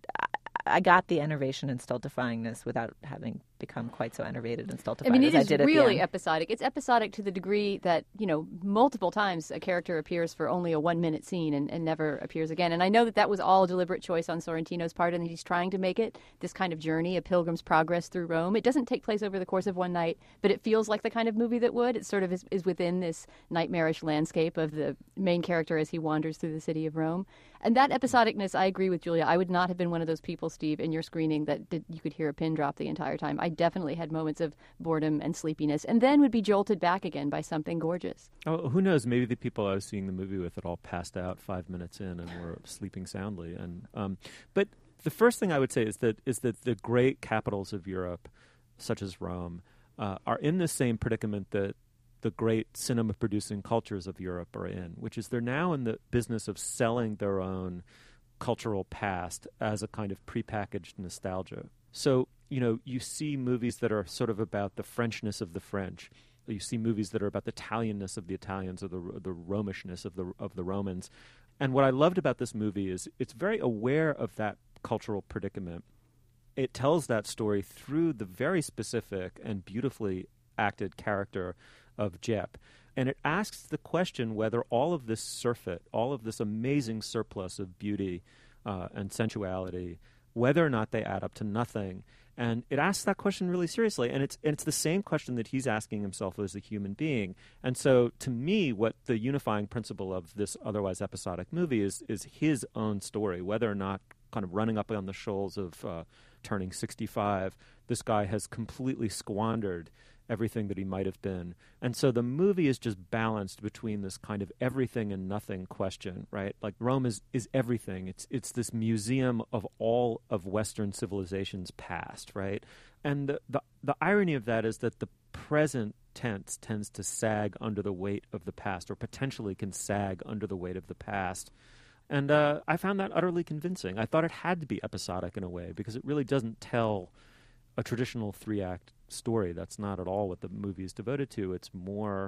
I got the enervation and stultifyingness without having become quite so enervated and stultified as I did at the end. It is really episodic. It's episodic to the degree that, multiple times a character appears for only a 1-minute scene and never appears again. And I know that was all a deliberate choice on Sorrentino's part, and that he's trying to make it this kind of journey, a pilgrim's progress through Rome. It doesn't take place over the course of one night, but it feels like the kind of movie that would. It sort of is within this nightmarish landscape of the main character as he wanders through the city of Rome. And that episodicness, I agree with Julia. I would not have been one of those people, Steve, in your screening that you could hear a pin drop the entire time. I definitely had moments of boredom and sleepiness, and then would be jolted back again by something gorgeous. Oh, who knows? Maybe the people I was seeing the movie with had all passed out 5 minutes in and were sleeping soundly. And but the first thing I would say is that the great capitals of Europe, such as Rome, are in the same predicament that the great cinema-producing cultures of Europe are in, which is they're now in the business of selling their own cultural past as a kind of prepackaged nostalgia. So, you see movies that are sort of about the Frenchness of the French. You see movies that are about the Italianness of the Italians or the Romishness of the Romans. And what I loved about this movie is it's very aware of that cultural predicament. It tells that story through the very specific and beautifully acted character of Jep. And it asks the question whether all of this surfeit, all of this amazing surplus of beauty and sensuality, whether or not they add up to nothing. And it asks that question really seriously. And it's the same question that he's asking himself as a human being. And so to me, what the unifying principle of this otherwise episodic movie is his own story, whether or not kind of running up on the shoals of turning 65, this guy has completely squandered everything that he might have been. And so the movie is just balanced between this kind of everything and nothing question, right? Like Rome is everything. It's this museum of all of Western civilization's past, right? And the irony of that is that the present tense tends to sag under the weight of the past, or potentially can sag under the weight of the past. And I found that utterly convincing. I thought it had to be episodic in a way, because it really doesn't tell a traditional 3-act story. That's not at all what the movie is devoted to. It's more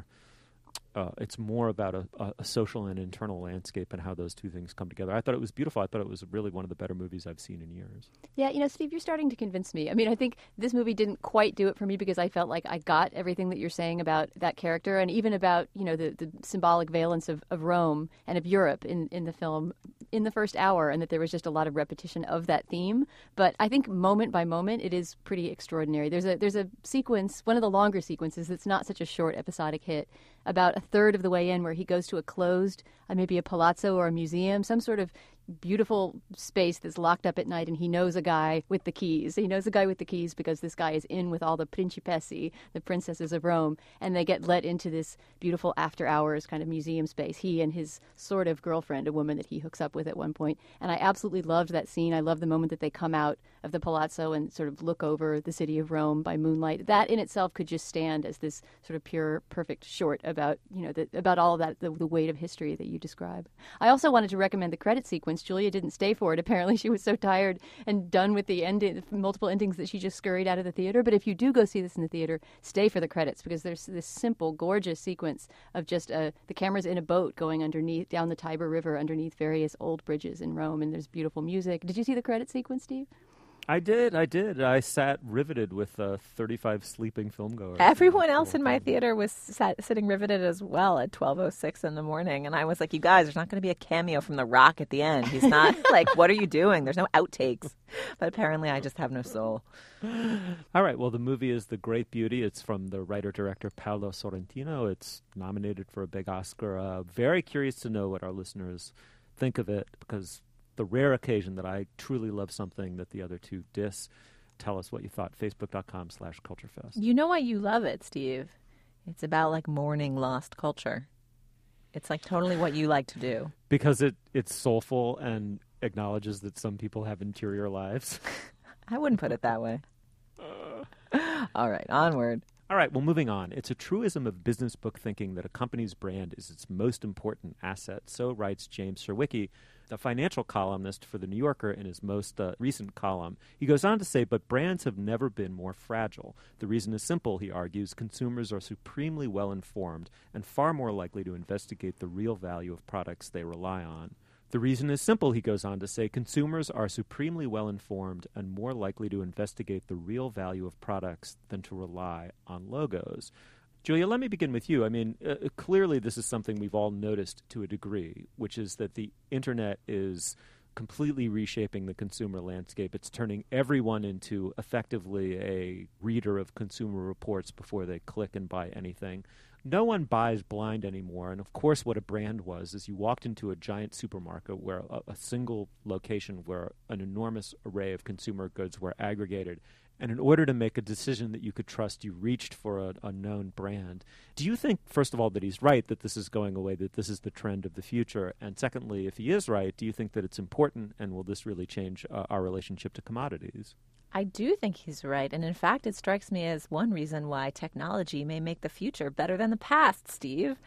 about a social and internal landscape and how those two things come together. I thought it was beautiful. I thought it was really one of the better movies I've seen in years. Yeah, Steve, you're starting to convince me. I mean, I think this movie didn't quite do it for me because I felt like I got everything that you're saying about that character, and even about, the symbolic valence of Rome and of Europe in the film in the first hour, and that there was just a lot of repetition of that theme. But I think moment by moment, it is pretty extraordinary. There's a sequence, one of the longer sequences that's not such a short episodic hit, about about a third of the way in where he goes to a closed, maybe a palazzo or a museum, some sort of beautiful space that's locked up at night, and he knows a guy with the keys. He knows a guy with the keys because this guy is in with all the principessi, the princesses of Rome, and they get let into this beautiful after-hours kind of museum space. He and his sort of girlfriend, a woman that he hooks up with at one point. And I absolutely loved that scene. I love the moment that they come out of the palazzo and sort of look over the city of Rome by moonlight. That in itself could just stand as this sort of pure, perfect short about, about all of that, the weight of history that you describe. I also wanted to recommend the credit sequence. Julia didn't stay for it. Apparently she was so tired and done with the multiple endings that she just scurried out of the theater. But if you do go see this in the theater, stay for the credits, because there's this simple, gorgeous sequence of just the camera's in a boat going underneath, down the Tiber River, underneath various old bridges in Rome, and there's beautiful music. Did you see the credit sequence, Steve? I did. I sat riveted with 35 sleeping filmgoers. Everyone else in my theater was sitting riveted as well at 12:06 in the morning. And I was like, you guys, there's not going to be a cameo from The Rock at the end. He's not like, what are you doing? There's no outtakes. But apparently I just have no soul. All right. Well, the movie is The Great Beauty. It's from the writer-director Paolo Sorrentino. It's nominated for a big Oscar. Very curious to know what our listeners think of it, because the rare occasion that I truly love something that the other two diss. Tell us what you thought. Facebook.com/CultureFest. You know why you love it, Steve? It's about like mourning lost culture. It's like totally what you like to do. Because it's soulful and acknowledges that some people have interior lives. I wouldn't put it that way. All right, onward. All right, well, moving on. It's a truism of business book thinking that a company's brand is its most important asset. So writes James Surowiecki, the financial columnist for The New Yorker, in his most recent column. He goes on to say, but brands have never been more fragile. The reason is simple, he argues. Consumers are supremely well-informed and far more likely to investigate the real value of products they rely on. The reason is simple, he goes on to say. Consumers are supremely well-informed and more likely to investigate the real value of products than to rely on logos. Julia, let me begin with you. I mean, clearly this is something we've all noticed to a degree, which is that the Internet is completely reshaping the consumer landscape. It's turning everyone into effectively a reader of consumer reports before they click and buy anything. No one buys blind anymore. And of course, what a brand was is you walked into a giant supermarket where a single location where an enormous array of consumer goods were aggregated. And in order to make a decision that you could trust, you reached for a known brand. Do you think, first of all, that he's right, that this is going away, that this is the trend of the future? And secondly, if he is right, do you think that it's important, and will this really change our relationship to commodities? I do think he's right. And in fact, it strikes me as one reason why technology may make the future better than the past, Steve.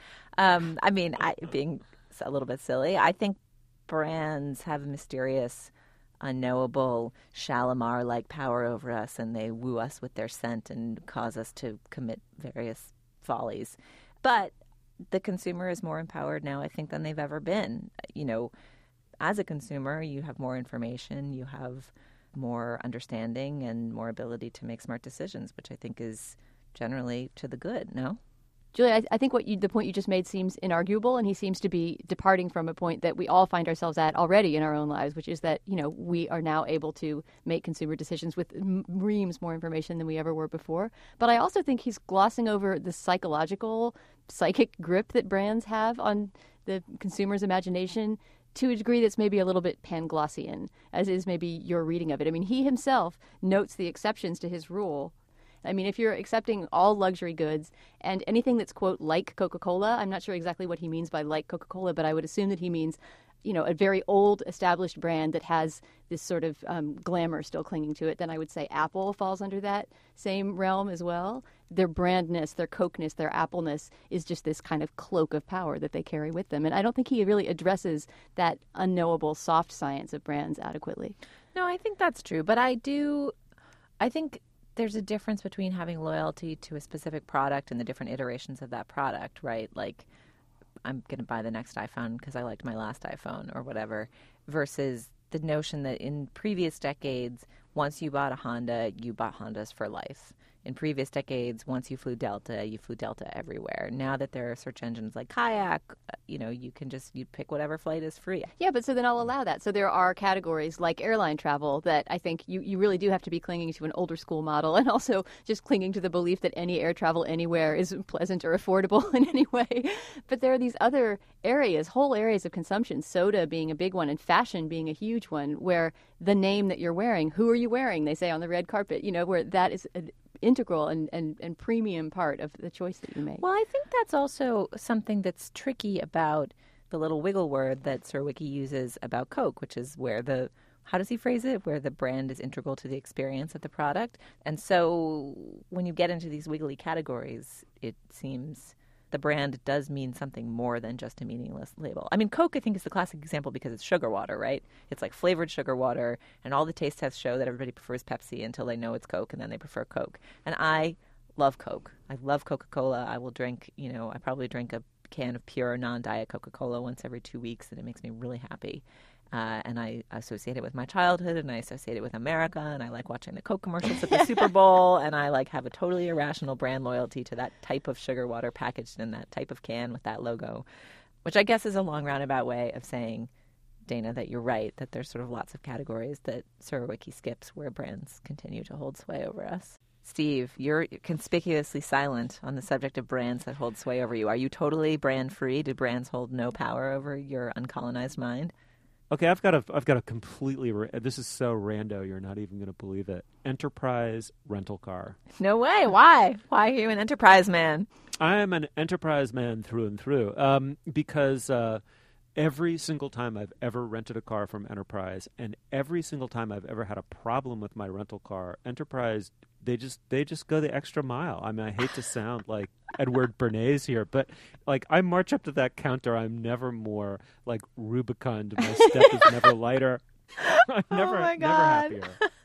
Being a little bit silly, I think brands have a mysterious, unknowable Shalimar-like power over us, and they woo us with their scent and cause us to commit various follies. But the consumer is more empowered now, I think, than they've ever been. You know, as a consumer, you have more information, you have more understanding and more ability to make smart decisions, which I think is generally to the good, no? Julia, I think the point you just made seems inarguable, and he seems to be departing from a point that we all find ourselves at already in our own lives, which is that, we are now able to make consumer decisions with reams more information than we ever were before. But I also think he's glossing over the psychic grip that brands have on the consumer's imagination to a degree that's maybe a little bit Panglossian, as is maybe your reading of it. I mean, he himself notes the exceptions to his rule. I mean, if you're accepting all luxury goods and anything that's, quote, like Coca-Cola, I'm not sure exactly what he means by like Coca-Cola, but I would assume that he means, a very old established brand that has this sort of glamour still clinging to it, then I would say Apple falls under that same realm as well. Their brandness, their Coke-ness, their Apple-ness is just this kind of cloak of power that they carry with them. And I don't think he really addresses that unknowable soft science of brands adequately. No, I think that's true. But I think there's a difference between having loyalty to a specific product and the different iterations of that product, right? Like, I'm going to buy the next iPhone because I liked my last iPhone or whatever, versus the notion that in previous decades, once you bought a Honda, you bought Hondas for life. in previous decades, once you flew Delta everywhere. Now that there are search engines like Kayak, you can just pick whatever flight is free. Yeah, but so then I'll allow that. So there are categories like airline travel that I think you really do have to be clinging to an older school model, and also just clinging to the belief that any air travel anywhere is pleasant or affordable in any way. But there are these other areas, whole areas of consumption, soda being a big one and fashion being a huge one, where the name that you're wearing, who are you wearing, they say on the red carpet, where that is an integral and premium part of the choice that you make. Well, I think that's also something that's tricky about the little wiggle word that Surowiecki uses about Coke, which is where how does he phrase it? Where the brand is integral to the experience of the product. And so when you get into these wiggly categories, it seems the brand does mean something more than just a meaningless label. I mean, Coke, I think, is the classic example because it's sugar water, right? It's like flavored sugar water, and all the taste tests show that everybody prefers Pepsi until they know it's Coke, and then they prefer Coke. And I love Coke. I love Coca-Cola. I will drink, I probably drink a can of pure non-diet Coca-Cola once every 2 weeks, and it makes me really happy. And I associate it with my childhood, and I associate it with America, and I like watching the Coke commercials at the Super Bowl, and I have a totally irrational brand loyalty to that type of sugar water packaged in that type of can with that logo, which I guess is a long roundabout way of saying, Dana, that you're right, that there's sort of lots of categories that Surowiecki skips where brands continue to hold sway over us. Steve, you're conspicuously silent on the subject of brands that hold sway over you. Are you totally brand free? Do brands hold no power over your uncolonized mind? Okay, I've got a completely. This is so rando, you're not even going to believe it. Enterprise rental car. No way. Why? Why are you an enterprise man? I am an enterprise man through and through. Because every single time I've ever rented a car from Enterprise, and every single time I've ever had a problem with my rental car, Enterprise, they just go the extra mile. I mean, I hate to sound like Edward Bernays here, but I march up to that counter. I'm never more rubicund. My step is never lighter. I'm never happier.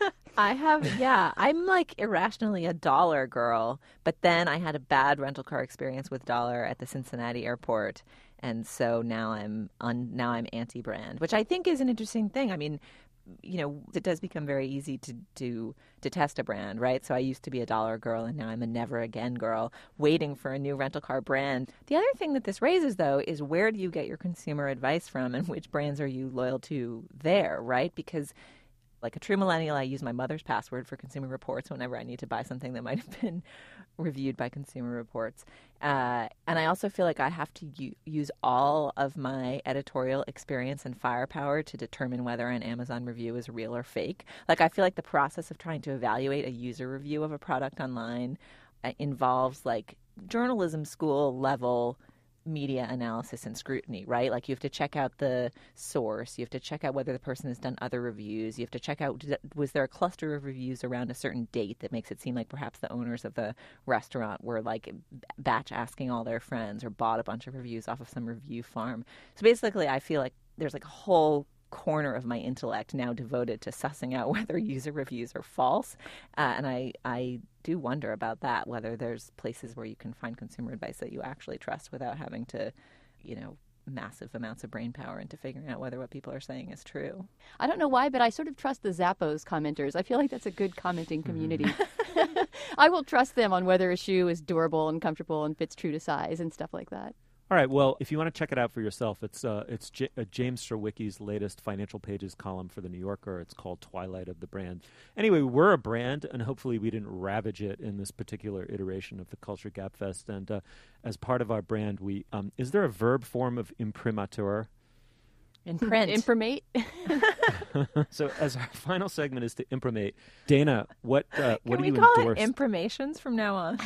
I'm irrationally a Dollar girl, but then I had a bad rental car experience with Dollar at the Cincinnati airport, and so now I'm anti-brand, which I think is an interesting thing. I mean, it does become very easy to detest a brand, right? So I used to be a Dollar girl, and now I'm a never again girl, waiting for a new rental car brand. The other thing that this raises, though, is where do you get your consumer advice from, and which brands are you loyal to there, right? Because like a true millennial, I use my mother's password for Consumer Reports whenever I need to buy something that might have been reviewed by Consumer Reports. And I also feel like I have to use all of my editorial experience and firepower to determine whether an Amazon review is real or fake. I feel like the process of trying to evaluate a user review of a product online involves journalism school level media analysis and scrutiny, right? You have to check out the source. You have to check out whether the person has done other reviews. You have to check out, was there a cluster of reviews around a certain date that makes it seem like perhaps the owners of the restaurant were batch asking all their friends or bought a bunch of reviews off of some review farm. So basically, I feel like there's a whole corner of my intellect now devoted to sussing out whether user reviews are false. And I do wonder about that, whether there's places where you can find consumer advice that you actually trust without having to, massive amounts of brain power into figuring out whether what people are saying is true. I don't know why, but I sort of trust the Zappos commenters. I feel like that's a good commenting community. I will trust them on whether a shoe is durable and comfortable and fits true to size and stuff like that. All right. Well, if you want to check it out for yourself, it's James Surowiecki's latest Financial Pages column for The New Yorker. It's called Twilight of the Brand. Anyway, we're a brand, and hopefully we didn't ravage it in this particular iteration of the Culture Gap Fest. And as part of our brand, we is there a verb form of imprimatur? Imprint. Imprimate. So as our final segment is to imprimate, Dana, what do you endorse? Can we call it imprimations from now on?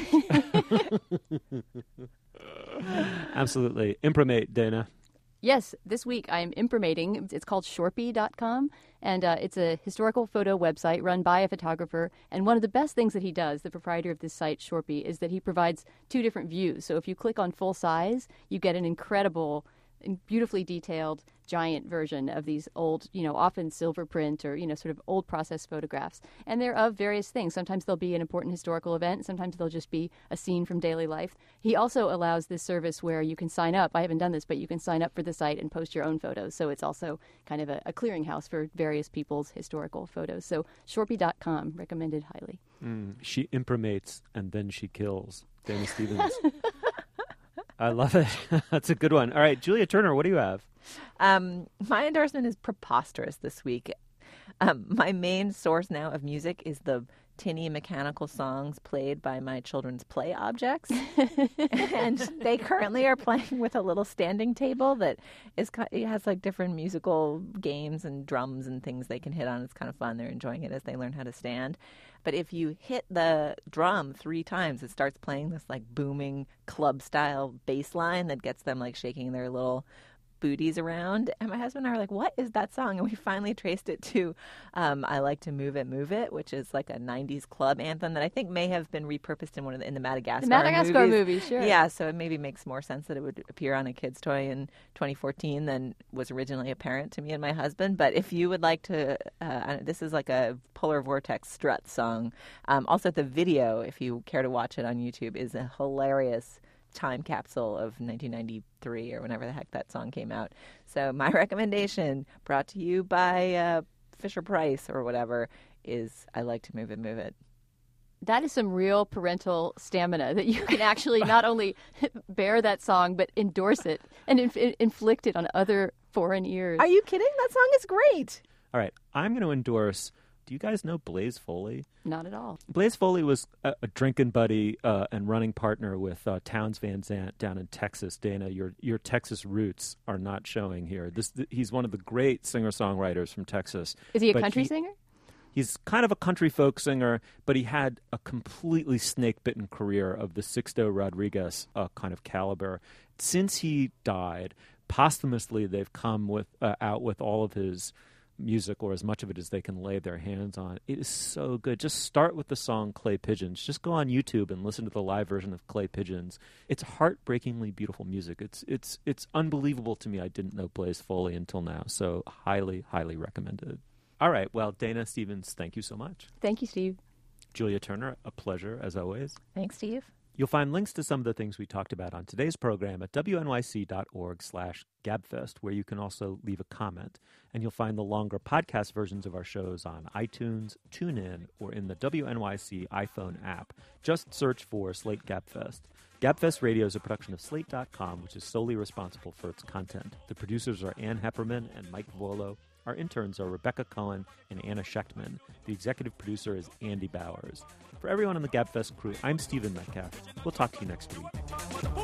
Absolutely. Imprimate, Dana. Yes, this week I am imprimating. It's called Shorpy.com, and it's a historical photo website run by a photographer. And one of the best things that he does, the proprietor of this site, Shorpy, is that he provides two different views. So if you click on full size, you get an incredible beautifully detailed giant version of these old, often silver print or, sort of old process photographs. And they're of various things. Sometimes they'll be an important historical event. Sometimes they'll just be a scene from daily life. He also allows this service where you can sign up. I haven't done this, but you can sign up for the site and post your own photos. So it's also kind of a clearinghouse for various people's historical photos. So Shorpy.com, recommended highly. She imprimates and then she kills. Dana Stevens. I love it. That's a good one. All right, Julia Turner, what do you have? My endorsement is preposterous this week. My main source now of music is the tinny mechanical songs played by my children's play objects. And they currently are playing with a little standing table that it has like different musical games and drums and things they can hit on. It's kind of fun. They're enjoying it as they learn how to stand. But if you hit the drum 3 times, it starts playing this like booming club style bass line that gets them like shaking their little booties around. And my husband and I are like, what is that song? And we finally traced it to I Like to Move It, which is like a 90s club anthem that I think may have been repurposed in the Madagascar movie, sure. Yeah, so it maybe makes more sense that it would appear on a kid's toy in 2014 than was originally apparent to me and my husband. But if you would like to, this is like a Polar Vortex strut song. Also, the video, if you care to watch it on YouTube, is a hilarious time capsule of 1993 or whenever the heck that song came out. So my recommendation, brought to you by Fisher-Price or whatever, is I Like to Move It. That is some real parental stamina that you can actually not only bear that song, but endorse it and inflict it on other foreign ears. Are you kidding? That song is great. All right, I'm going to endorse... Do you guys know Blaze Foley? Not at all. Blaze Foley was a drinking buddy and running partner with Townes Van Zandt down in Texas. Dana, your Texas roots are not showing here. He's one of the great singer-songwriters from Texas. Is he a country singer? He's kind of a country folk singer, but he had a completely snake-bitten career of the Sixto Rodriguez kind of caliber. Since he died, posthumously they've come out with all of his music, or as much of it as they can lay their hands on. It is so good. Just start with the song Clay Pigeons. Just go on YouTube and listen to the live version of Clay Pigeons. It's heartbreakingly beautiful music. It's unbelievable to me. I didn't know Blaze Foley until now, so highly, highly recommended. All right, well, Dana Stevens, thank you so much. Thank you, Steve. Julia Turner, a pleasure as always. Thanks, Steve. You'll find links to some of the things we talked about on today's program at wnyc.org/gabfest, where you can also leave a comment. And you'll find the longer podcast versions of our shows on iTunes, TuneIn, or in the WNYC iPhone app. Just search for Slate Gabfest. Gabfest Radio is a production of Slate.com, which is solely responsible for its content. The producers are Ann Hepperman and Mike Volo. Our interns are Rebecca Cohen and Anna Schechtman. The executive producer is Andy Bowers. For everyone on the Gabfest crew, I'm Stephen Metcalf. We'll talk to you next week.